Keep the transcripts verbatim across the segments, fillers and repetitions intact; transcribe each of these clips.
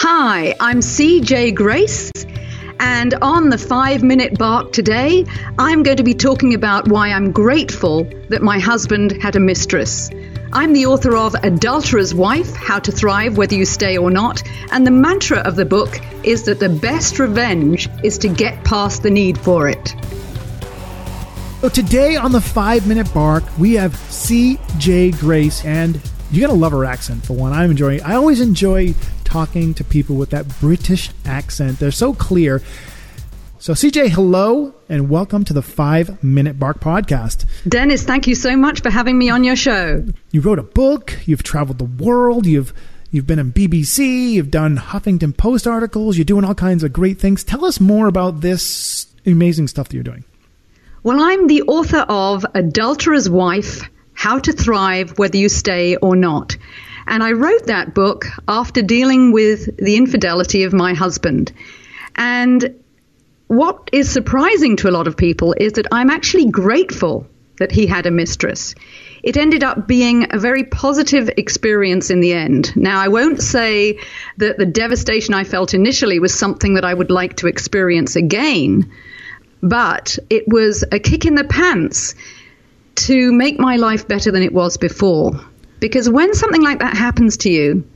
Hi, I'm C J Grace, and on the Five Minute Bark today, I'm going to be talking about why I'm grateful that my husband had a mistress. I'm the author of Adulterer's Wife, How to Thrive Whether You Stay or Not, and the mantra of the book is that the best revenge is to get past the need for it. So today on the Five Minute Bark, we have C J Grace, and you're going to love her accent for one. I'm enjoying I always enjoy talking to people with that British accent. They're so clear. So C J, hello, and welcome to the Five Minute Bark podcast. Dennis, thank you so much for having me on your show. You wrote a book, you've traveled the world, you've you've been on B B C, you've done Huffington Post articles, you're doing all kinds of great things. Tell us more about this amazing stuff that you're doing. Well, I'm the author of Adulterer's Wife, How to Thrive Whether You Stay or Not. And I wrote that book after dealing with the infidelity of my husband. And what is surprising to a lot of people is that I'm actually grateful that he had a mistress. It ended up being a very positive experience in the end. Now, I won't say that the devastation I felt initially was something that I would like to experience again, but it was a kick in the pants to make my life better than it was before. Because when something like that happens to you,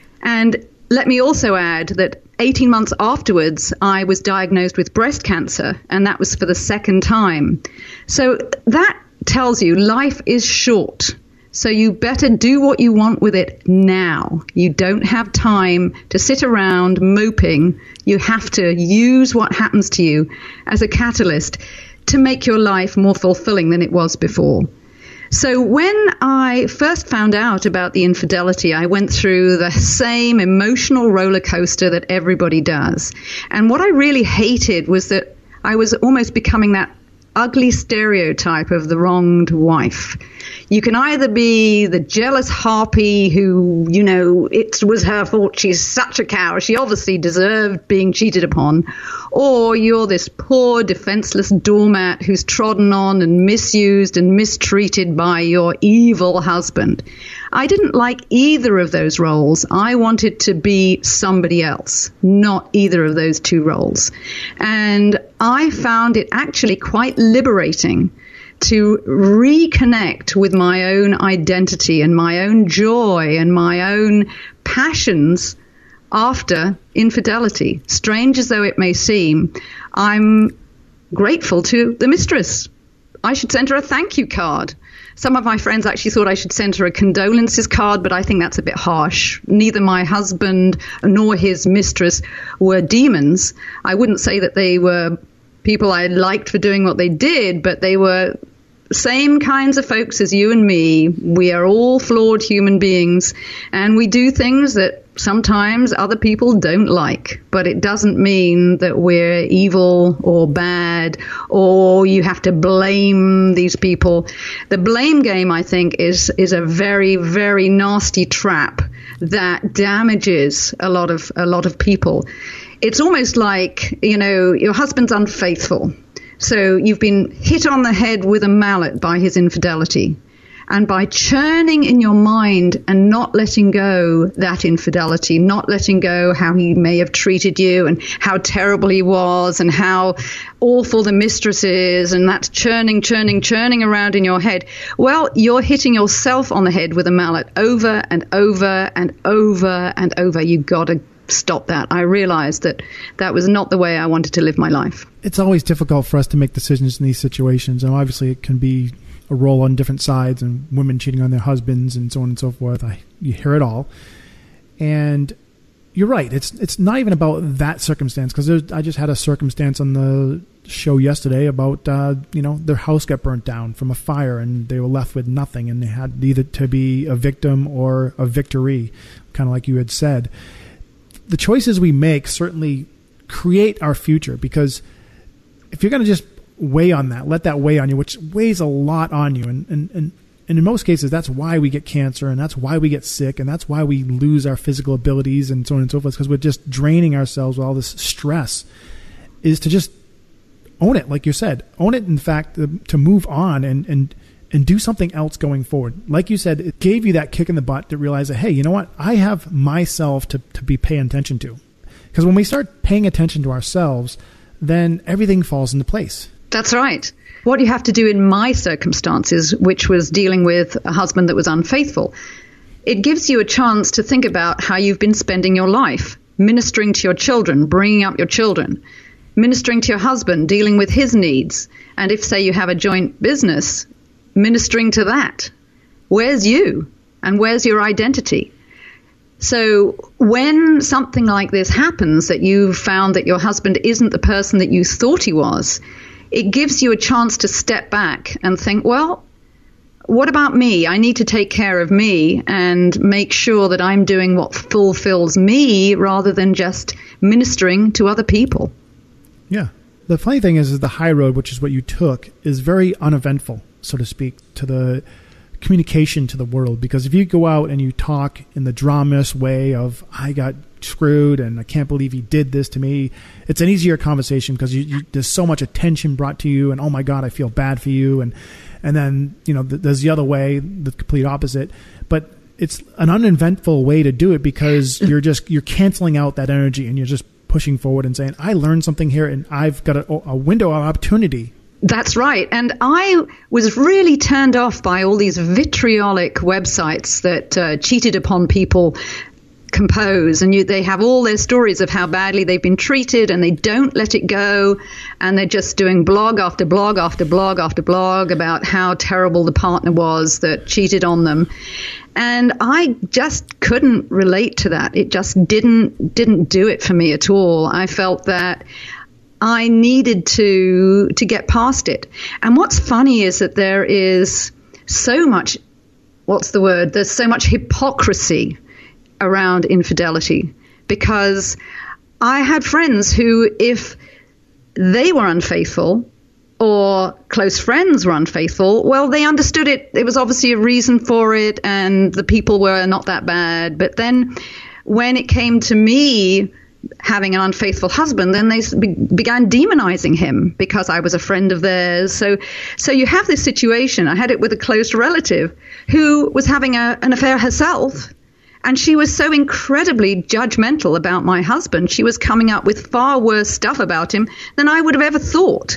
and let me also add that eighteen months afterwards, I was diagnosed with breast cancer, and that was for the second time. So that tells you life is short. So you better do what you want with it now. You don't have time to sit around moping. You have to use what happens to you as a catalyst to make your life more fulfilling than it was before. So when I first found out about the infidelity, I went through the same emotional roller coaster that everybody does. And what I really hated was that I was almost becoming that ugly stereotype of the wronged wife. You can either be the jealous harpy who, you know, it was her fault, she's such a cow, she obviously deserved being cheated upon, or you're this poor, defenseless doormat who's trodden on and misused and mistreated by your evil husband. I didn't like either of those roles. I wanted to be somebody else, not either of those two roles. And I found it actually quite liberating to reconnect with my own identity and my own joy and my own passions after infidelity. Strange as though it may seem, I'm grateful to the mistress. I should send her a thank you card. Some of my friends actually thought I should send her a condolences card, but I think that's a bit harsh. Neither my husband nor his mistress were demons. I wouldn't say that they were people I liked for doing what they did, but they were same kinds of folks as you and me. We are all flawed human beings, and we do things that sometimes other people don't like, but it doesn't mean that we're evil or bad or you have to blame these people. The blame game, I think, is is a very, very nasty trap that damages a lot of a lot of people. It's almost like, you know, your husband's unfaithful. So you've been hit on the head with a mallet by his infidelity. And by churning in your mind and not letting go that infidelity, not letting go how he may have treated you and how terrible he was and how awful the mistress is, and that's churning, churning, churning around in your head, well, you're hitting yourself on the head with a mallet over and over and over and over. You've got to stop that. I realized that that was not the way I wanted to live my life. It's always difficult for us to make decisions in these situations, and obviously it can be a role on different sides, and women cheating on their husbands and so on and so forth. I, you hear it all. And you're right. It's it's not even about that circumstance, because I just had a circumstance on the show yesterday about, uh, you know, their house got burnt down from a fire and they were left with nothing, and they had either to be a victim or a victory, kind of like you had said. The choices we make certainly create our future, because if you're going to just weigh on that, let that weigh on you, which weighs a lot on you. And, and, and, and in most cases, that's why we get cancer, and that's why we get sick, and that's why we lose our physical abilities and so on and so forth, because we're just draining ourselves with all this stress, is to just own it, like you said. Own it, in fact, to move on and, and and do something else going forward. Like you said, it gave you that kick in the butt to realize that, hey, you know what? I have myself to, to be paying attention to. Because when we start paying attention to ourselves, then everything falls into place. That's right. What you have to do in my circumstances, which was dealing with a husband that was unfaithful, it gives you a chance to think about how you've been spending your life, ministering to your children, bringing up your children, ministering to your husband, dealing with his needs. And if, say, you have a joint business, ministering to that. Where's you? And where's your identity? So when something like this happens, that you found that your husband isn't the person that you thought he was, it gives you a chance to step back and think, well, what about me? I need to take care of me and make sure that I'm doing what fulfills me rather than just ministering to other people. Yeah. The funny thing is, is the high road, which is what you took, is very uneventful, so to speak, to the communication to the world. Because if you go out and you talk in the dramatist way of, I got screwed and I can't believe he did this to me, it's an easier conversation because you, you, there's so much attention brought to you, and oh my God, I feel bad for you. And and then, you know, th- there's the other way, the complete opposite. But it's an uneventful way to do it because you're just, you're canceling out that energy and you're just pushing forward and saying, I learned something here and I've got a, a window of opportunity. That's right. And I was really turned off by all these vitriolic websites that uh, cheated upon people compose, and you, they have all their stories of how badly they've been treated, and they don't let it go, and they're just doing blog after blog after blog after blog about how terrible the partner was that cheated on them. And I just couldn't relate to that. It just didn't didn't do it for me at all. I felt that I needed to to get past it. And what's funny is that there is so much, what's the word? There's so much hypocrisy around infidelity, because I had friends who, if they were unfaithful or close friends were unfaithful, well, they understood it. There was obviously a reason for it, and the people were not that bad. But then when it came to me having an unfaithful husband, then they be- began demonizing him because I was a friend of theirs. So so you have this situation. I had it with a close relative who was having a, an affair herself, and she was so incredibly judgmental about my husband. She was coming up with far worse stuff about him than I would have ever thought.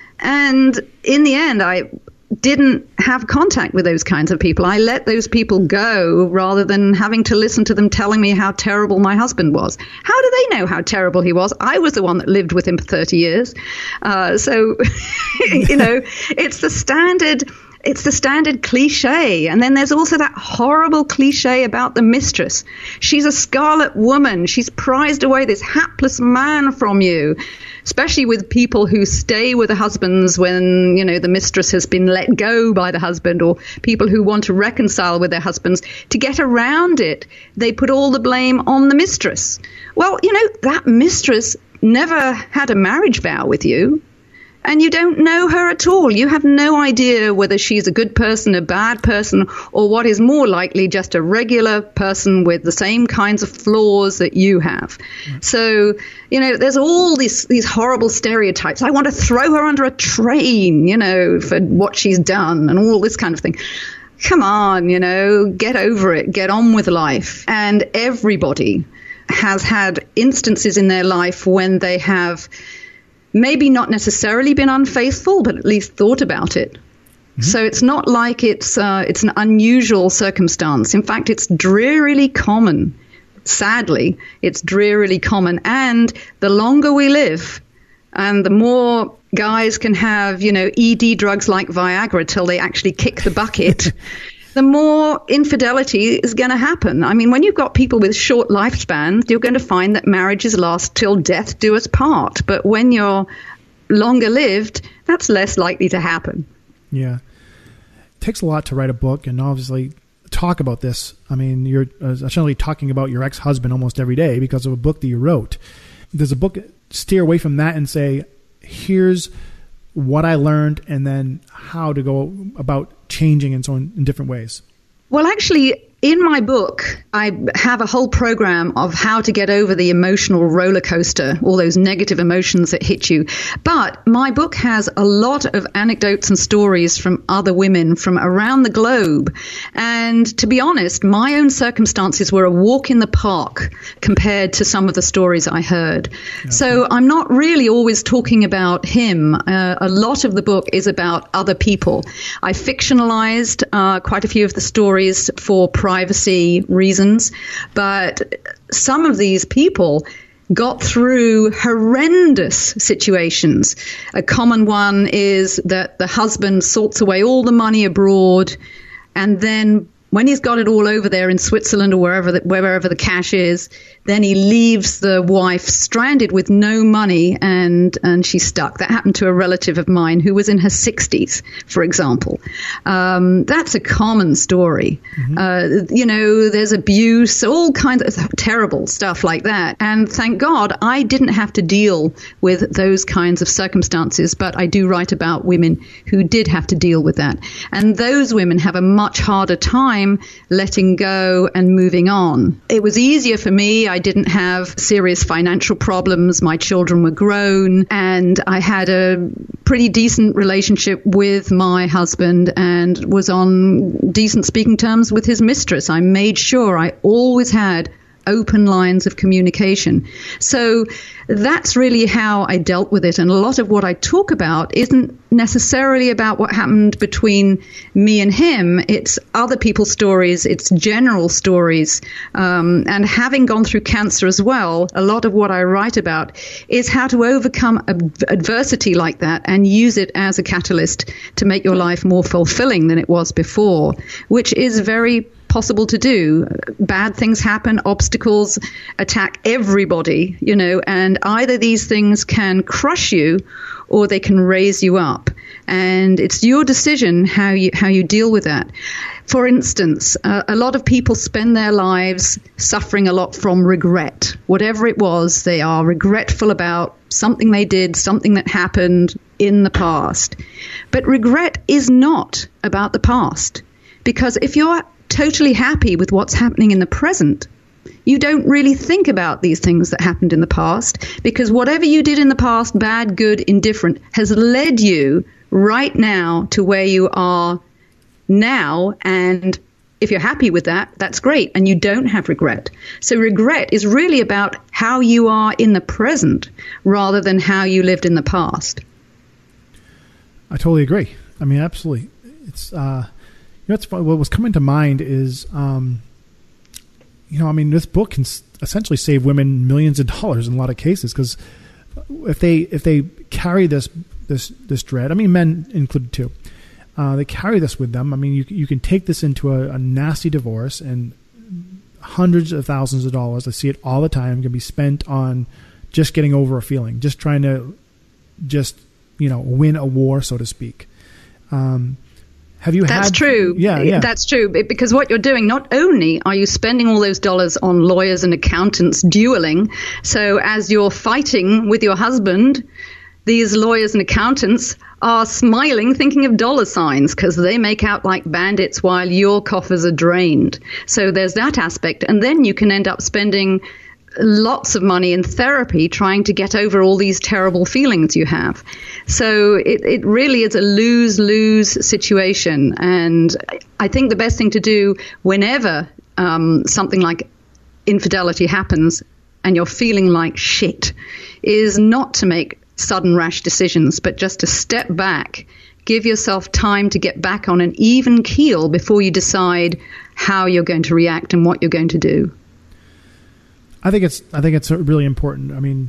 And in the end, I didn't have contact with those kinds of people. I let those people go rather than having to listen to them telling me how terrible my husband was. How do they know how terrible he was? I was the one that lived with him for thirty years. Uh, so, you know, it's the standard... It's the standard cliche. And then there's also that horrible cliche about the mistress. She's a scarlet woman. She's prized away this hapless man from you, especially with people who stay with the husbands when, you know, the mistress has been let go by the husband, or people who want to reconcile with their husbands. To get around it, they put all the blame on the mistress. Well, you know, that mistress never had a marriage vow with you. And you don't know her at all. You have no idea whether she's a good person, a bad person, or what is more likely, just a regular person with the same kinds of flaws that you have. Mm. So, you know, there's all these these horrible stereotypes. I want to throw her under a train, you know, for what she's done and all this kind of thing. Come on, you know, get over it. Get on with life. And everybody has had instances in their life when they have maybe not necessarily been unfaithful, but at least thought about it. Mm-hmm. So it's not like it's uh, it's an unusual circumstance. In fact, it's drearily common. Sadly, it's drearily common. And the longer we live, and the more guys can have, you know, E D drugs like Viagra till they actually kick the bucket, the more infidelity is going to happen. I mean, when you've got people with short lifespans, you're going to find that marriages last till death do us part. But when you're longer lived, that's less likely to happen. Yeah. It takes a lot to write a book and obviously talk about this. I mean, you're essentially talking about your ex-husband almost every day because of a book that you wrote. Does a book steer away from that and say, here's what I learned and then how to go about changing and so on in different ways? Well, actually, In my book, I have a whole program of how to get over the emotional roller coaster, all those negative emotions that hit you. But my book has a lot of anecdotes and stories from other women from around the globe. And to be honest, my own circumstances were a walk in the park compared to some of the stories I heard. Okay. So I'm not really always talking about him. Uh, a lot of the book is about other people. I fictionalized uh, quite a few of the stories for privacy reasons, but some of these people got through horrendous situations. A common one is that the husband sorts away all the money abroad, and then when he's got it all over there in Switzerland or wherever the, wherever the cash is, then he leaves the wife stranded with no money, and, and she's stuck. That happened to a relative of mine who was in her sixties, for example. Um, that's a common story. Mm-hmm. Uh, you know, there's abuse, all kinds of terrible stuff like that. And thank God I didn't have to deal with those kinds of circumstances, but I do write about women who did have to deal with that. And those women have a much harder time letting go and moving on. It was easier for me. I didn't have serious financial problems. My children were grown, and I had a pretty decent relationship with my husband and was on decent speaking terms with his mistress. I made sure I always had open lines of communication. So that's really how I dealt with it. And a lot of what I talk about isn't necessarily about what happened between me and him. It's other people's stories. It's general stories. Um, and having gone through cancer as well, a lot of what I write about is how to overcome ad- adversity like that and use it as a catalyst to make your life more fulfilling than it was before, which is very possible to do. Bad things happen, obstacles attack everybody, you know, and either these things can crush you or they can raise you up. And it's your decision how you how you deal with that. For instance, uh, a lot of people spend their lives suffering a lot from regret. Whatever it was, they are regretful about something they did, something that happened in the past. But regret is not about the past, because if you're totally happy with what's happening in the present, you don't really think about these things that happened in the past, because whatever you did in the past, bad, good, indifferent, has led you right now to where you are now. And if you're happy with that, that's great, and you don't have regret. So regret is really about how you are in the present rather than how you lived in the past. I totally agree. I mean, absolutely. It's uh You know, what's, what was coming to mind is, um, you know, I mean, this book can s- essentially save women millions of dollars in a lot of cases, because if they if they carry this this this dread, I mean, men included too, uh, they carry this with them. I mean, you you can take this into a, a nasty divorce, and hundreds of thousands of dollars, I see it all the time, can be spent on just getting over a feeling, just trying to just you know win a war, so to speak. Um, Have you That's had, true. Yeah, yeah. That's true. Because what you're doing, not only are you spending all those dollars on lawyers and accountants dueling, so as you're fighting with your husband, these lawyers and accountants are smiling, thinking of dollar signs, because they make out like bandits while your coffers are drained. So there's that aspect. And then you can end up spending lots of money in therapy trying to get over all these terrible feelings you have. So it, it really is a lose-lose situation. And I think the best thing to do whenever um, something like infidelity happens and you're feeling like shit is not to make sudden rash decisions, but just to step back, give yourself time to get back on an even keel before you decide how you're going to react and what you're going to do. I think it's I think it's really important. I mean,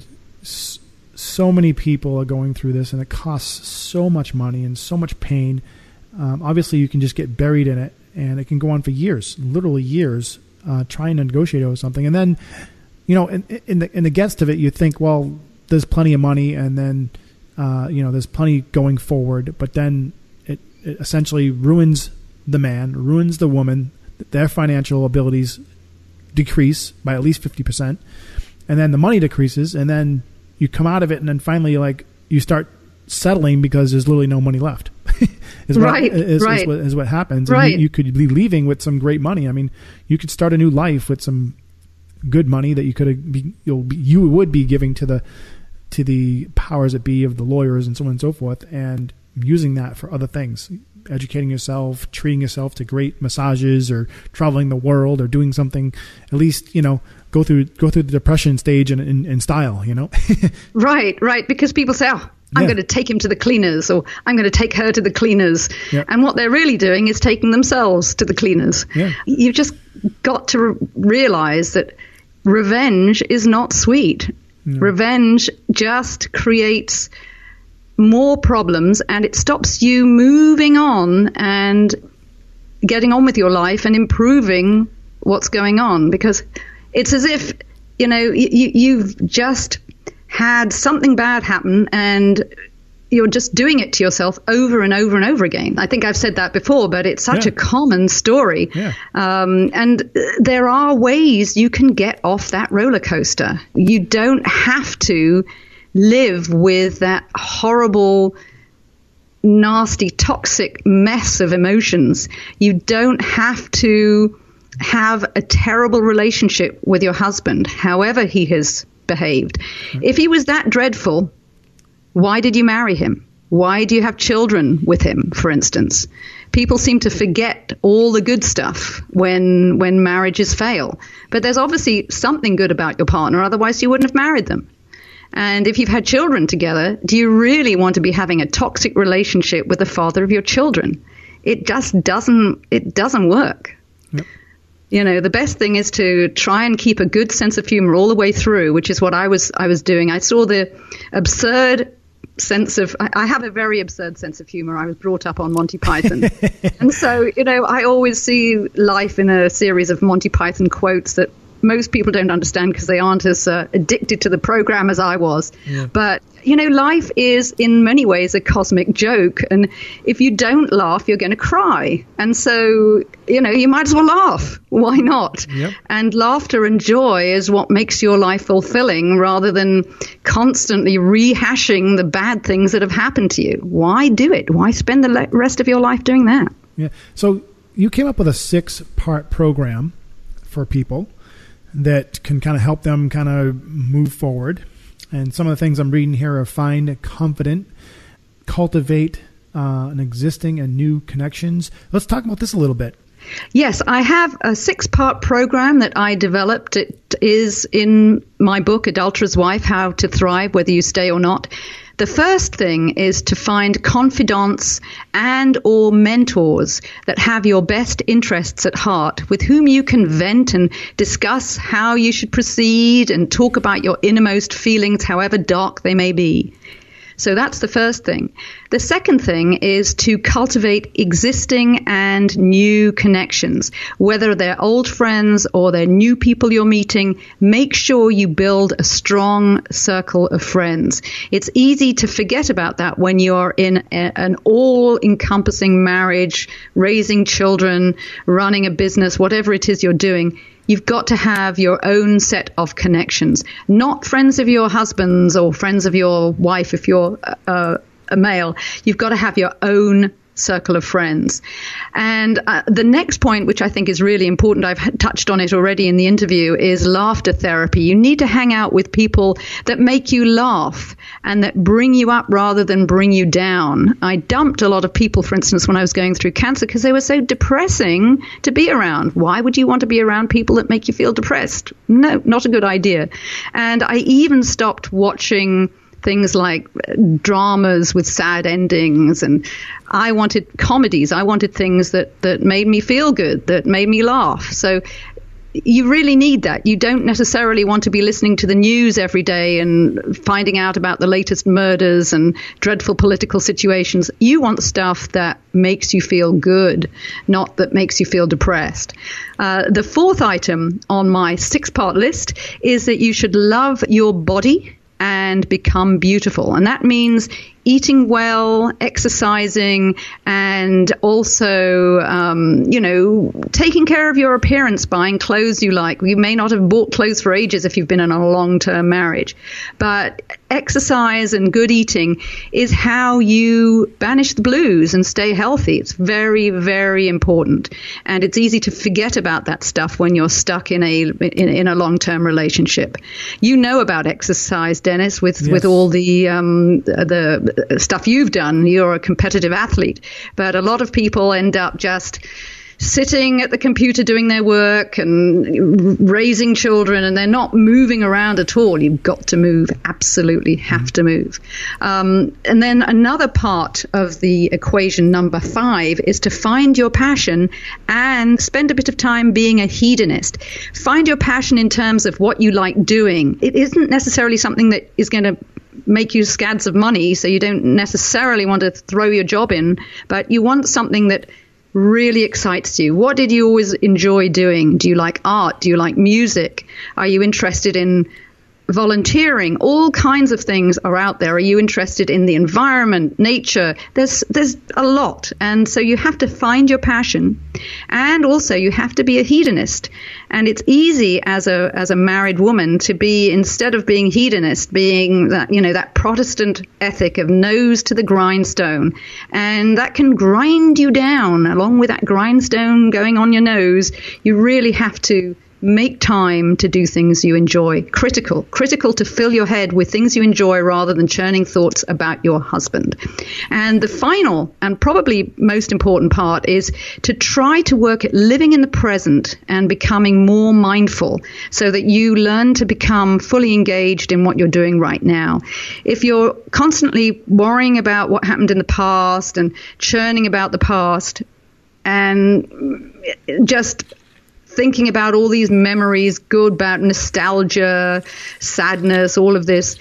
so many people are going through this, and it costs so much money and so much pain. Um, obviously, you can just get buried in it, and it can go on for years, literally years, uh, trying to negotiate over something. And then, you know, in, in the in the midst of it, you think, well, there's plenty of money, and then, uh, you know, there's plenty going forward. But then it, it essentially ruins the man, ruins the woman, their financial abilities decrease by at least fifty percent, and then the money decreases, and then you come out of it, and then finally like you start settling because there's literally no money left. is what, right, is, right. Is what, is what happens. Right. And you, you could be leaving with some great money. I mean, you could start a new life with some good money that you could be, you'll be, you would be giving to the to the powers that be of the lawyers and so on and so forth, and using that for other things, educating yourself, treating yourself to great massages, or traveling the world, or doing something, at least, you know, go through go through the depression stage in, in, in style, you know. Right, right. Because people say, oh, I'm Yeah. going to take him to the cleaners, or I'm going to take her to the cleaners. Yep. And what they're really doing is taking themselves to the cleaners. Yeah. You've just got to re- realize that revenge is not sweet. No. Revenge just creates more problems, and it stops you moving on and getting on with your life and improving what's going on. Because it's as if, you know, you, you've just had something bad happen and you're just doing it to yourself over and over and over again. I think I've said that before, but it's such Yeah. a common story. Yeah. Um, and there are ways you can get off that roller coaster. You don't have to live with that horrible, nasty, toxic mess of emotions. You don't have to have a terrible relationship with your husband, however he has behaved. If he was that dreadful, why did you marry him? Why do you have children with him, for instance? People seem to forget all the good stuff when when marriages fail. But there's obviously something good about your partner, otherwise you wouldn't have married them. And if you've had children together, do you really want to be having a toxic relationship with the father of your children? It just doesn't it doesn't work. Yep. You know, the best thing is to try and keep a good sense of humor all the way through, which is what I was I was doing. I saw the absurd sense of I, I have a very absurd sense of humor. I was brought up on Monty Python. And so, you know, I always see life in a series of Monty Python quotes that most people don't understand because they aren't as uh, addicted to the program as I was. Yeah. But, you know, life is in many ways a cosmic joke. And if you don't laugh, you're going to cry. And so, you know, you might as well laugh. Why not? Yep. And laughter and joy is what makes your life fulfilling rather than constantly rehashing the bad things that have happened to you. Why do it? Why spend the le- rest of your life doing that? Yeah. So you came up with a six-part program for people that can kind of help them kind of move forward. And some of the things I'm reading here are find confident, cultivate uh, an existing and new connections. Let's talk about this a little bit. Yes, I have a six-part program that I developed. It is in my book, Adulterer's Wife, How to Thrive, Whether You Stay or Not. The first thing is to find confidants and or mentors that have your best interests at heart, with whom you can vent and discuss how you should proceed and talk about your innermost feelings, however dark they may be. So that's the first thing. The second thing is to cultivate existing and new connections. Whether they're old friends or they're new people you're meeting, make sure you build a strong circle of friends. It's easy to forget about that when you're in a, an all-encompassing marriage, raising children, running a business, whatever it is you're doing. You've got to have your own set of connections, not friends of your husband's or friends of your wife if you're uh, a male. You've got to have your own circle of friends. And uh, the next point, which I think is really important, I've touched on it already in the interview, is laughter therapy. You need to hang out with people that make you laugh and that bring you up rather than bring you down. I dumped a lot of people, for instance, when I was going through cancer because they were so depressing to be around. Why would you want to be around people that make you feel depressed? No, not a good idea. And I even stopped watching things like dramas with sad endings, and I wanted comedies. I wanted things that, that made me feel good, that made me laugh. So you really need that. You don't necessarily want to be listening to the news every day and finding out about the latest murders and dreadful political situations. You want stuff that makes you feel good, not that makes you feel depressed. Uh, the fourth item on my six-part list is that you should love your body and become beautiful. And that means eating well, exercising, and also, um, you know, taking care of your appearance, buying clothes you like. You may not have bought clothes for ages if you've been in a long-term marriage, but exercise and good eating is how you banish the blues and stay healthy. It's very, very important. And it's easy to forget about that stuff when you're stuck in a in, in a long-term relationship. You know about exercise, Dennis, with, yes. with all the um, the stuff you've done. You're a competitive athlete. But a lot of people end up just sitting at the computer doing their work and raising children, and they're not moving around at all. You've got to move, absolutely have to move. Um, and then another part of the equation, number five, is to find your passion and spend a bit of time being a hedonist. Find your passion in terms of what you like doing. It isn't necessarily something that is going to make you scads of money, so you don't necessarily want to throw your job in, but you want something that really excites you. What did you always enjoy doing? Do you like art? Do you like music? Are you interested in volunteering? All kinds of things are out there. Are you interested in the environment, nature? There's there's a lot. And so you have to find your passion, and also you have to be a hedonist. And it's easy as a as a married woman to be, instead of being hedonist, being that, you know, that Protestant ethic of nose to the grindstone. And that can grind you down. Along with that grindstone going on your nose, you really have to make time to do things you enjoy. Critical. Critical to fill your head with things you enjoy rather than churning thoughts about your husband. And the final and probably most important part is to try to work at living in the present and becoming more mindful so that you learn to become fully engaged in what you're doing right now. If you're constantly worrying about what happened in the past and churning about the past and just thinking about all these memories, good, bad, nostalgia, sadness, all of this,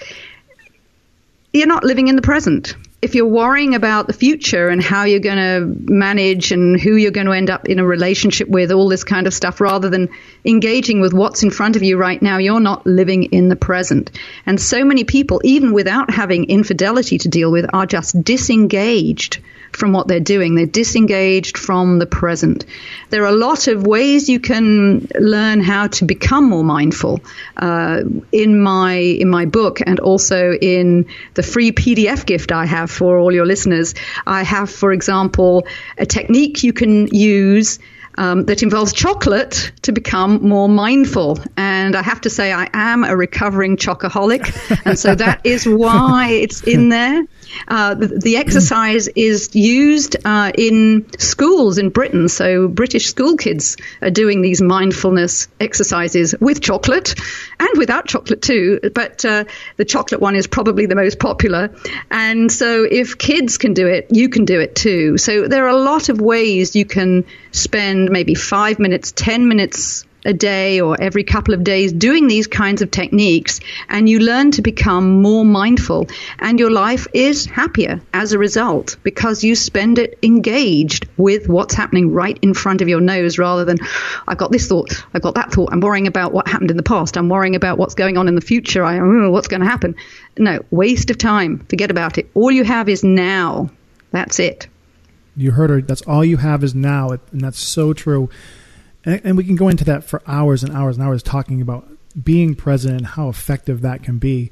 you're not living in the present. If you're worrying about the future and how you're going to manage and who you're going to end up in a relationship with, all this kind of stuff, rather than engaging with what's in front of you right now, you're not living in the present. And so many people, even without having infidelity to deal with, are just disengaged from what they're doing. They're disengaged from the present. There are a lot of ways you can learn how to become more mindful. Uh, in my in my book, and also in the free P D F gift I have for all your listeners, I have, for example, a technique you can use Um, that involves chocolate to become more mindful. And I have to say, I am a recovering chocoholic, and so that is why it's in there. Uh, the, the exercise is used uh, in schools in Britain, so British school kids are doing these mindfulness exercises with chocolate and without chocolate too, but uh, the chocolate one is probably the most popular. And so if kids can do it, you can do it too. So there are a lot of ways you can spend maybe five minutes, ten minutes a day or every couple of days doing these kinds of techniques, and you learn to become more mindful, and your life is happier as a result because you spend it engaged with what's happening right in front of your nose, rather than I've got this thought, I've got that thought, I'm worrying about what happened in the past, I'm worrying about what's going on in the future, I don't know what's going to happen. No, waste of time. Forget about it. All you have is now. That's it. You heard her. That's all you have is now. And that's so true. And, and we can go into that for hours and hours and hours, talking about being present and how effective that can be.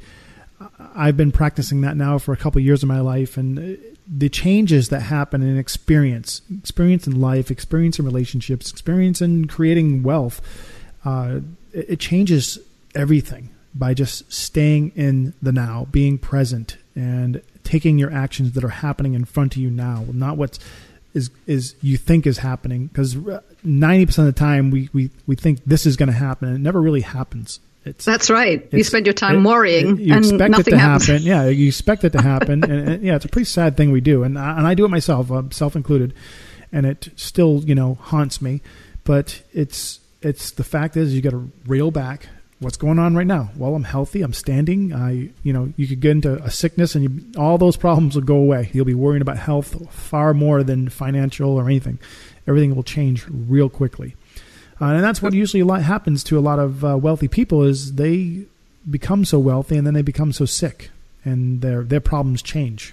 I've been practicing that now for a couple of years of my life, and the changes that happen in experience, experience in life, experience in relationships, experience in creating wealth, uh, it, it changes everything by just staying in the now, being present, and taking your actions that are happening in front of you now, not what is is you think is happening, because ninety percent of the time we, we, we think this is going to happen, and it never really happens. It's, That's right. You spend your time it, worrying, it, you and expect nothing it to happens. happen. Yeah, you expect it to happen, and, and yeah, it's a pretty sad thing we do, and I, and I do it myself, uh, self included, and it still, you know, haunts me. But it's it's the fact is, you got to reel back. What's going on right now? Well, I'm healthy. I'm standing. I, you know, you could get into a sickness, and you, all those problems will go away. You'll be worrying about health far more than financial or anything. Everything will change real quickly, uh, and that's what usually a lot happens to a lot of uh, wealthy people. Is they become so wealthy, and then they become so sick, and their their problems change.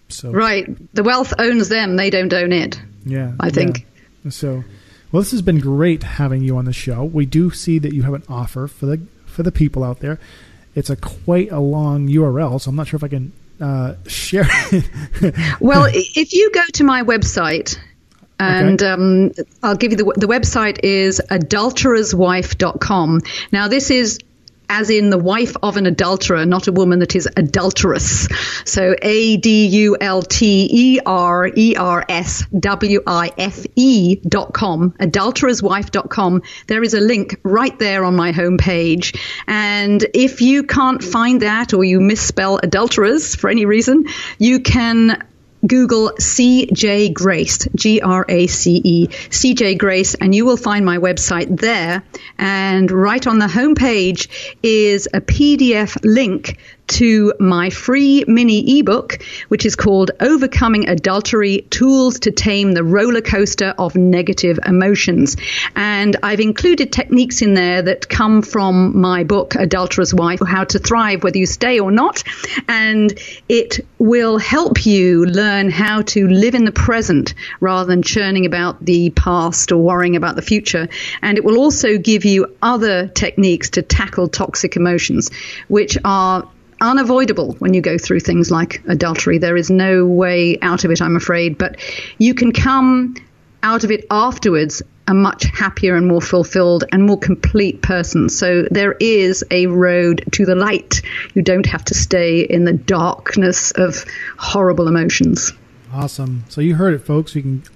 So right. The wealth owns them. They don't own it. Yeah. I think. Yeah. So, well, this has been great having you on the show. We do see that you have an offer for the for the people out there. It's a quite a long U R L, so I'm not sure if I can uh, share it. Well, if you go to my website, and okay. um, I'll give you the the website is adulterers wife dot com. Now, this is as in the wife of an adulterer, not a woman that is adulterous. So A D U L T E R E R S W I F E dot com, adulterers wife dot com. There is a link right there on my homepage. And if you can't find that or you misspell adulterers for any reason, you can Google C J Grace, G R A C E, C J Grace, and you will find my website there. And right on the homepage is a P D F link to my free mini ebook, which is called Overcoming Adultery, Tools to Tame the Roller Coaster of Negative Emotions. And I've included techniques in there that come from my book, Adulterous Wife, How to Thrive Whether You Stay or Not. And it will help you learn how to live in the present rather than churning about the past or worrying about the future. And it will also give you other techniques to tackle toxic emotions, which are unavoidable when you go through things like adultery. There is no way out of it, I'm afraid, but you can come out of it afterwards a much happier and more fulfilled and more complete person. So there is a road to the light. You don't have to stay in the darkness of horrible emotions. Awesome. So you heard it, folks. You can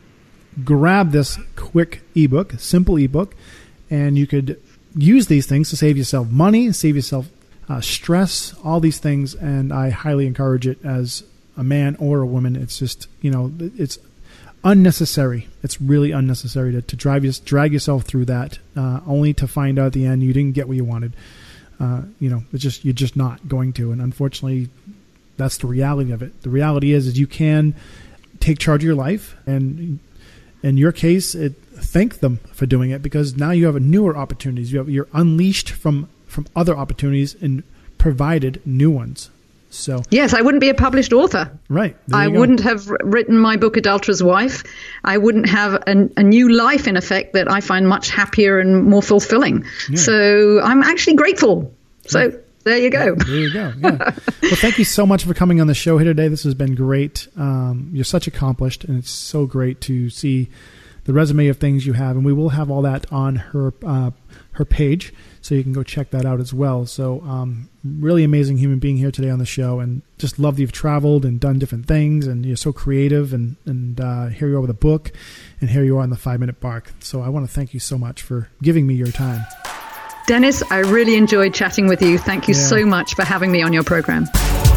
grab this quick ebook, simple ebook, and you could use these things to save yourself money, save yourself Uh, stress, all these things, and I highly encourage it as a man or a woman. It's just, you know, it's unnecessary. It's really unnecessary to, to drive you, drag yourself through that, uh, only to find out at the end you didn't get what you wanted. Uh, you know, it's just you're just not going to, and unfortunately, that's the reality of it. The reality is, is you can take charge of your life, and in your case, it, thank them for doing it, because now you have a newer opportunities. You have, you're unleashed from. from other opportunities and provided new ones. So yes, I wouldn't be a published author. Right. I wouldn't have written my book, Adulterous Wife. I wouldn't have a, a new life, in effect, that I find much happier and more fulfilling. Yeah. So I'm actually grateful. So yeah. There you go. There you go. Yeah. Well, thank you so much for coming on the show here today. This has been great. Um, you're such accomplished, and it's so great to see the resume of things you have. And we will have all that on her uh, her page, so you can go check that out as well. So um, really amazing human being here today on the show, and just love that you've traveled and done different things, and you're so creative, and, and uh, here you are with a book, and here you are on the five-minute bark. So I want to thank you so much for giving me your time. Dennis, I really enjoyed chatting with you. Thank you yeah. so much for having me on your program.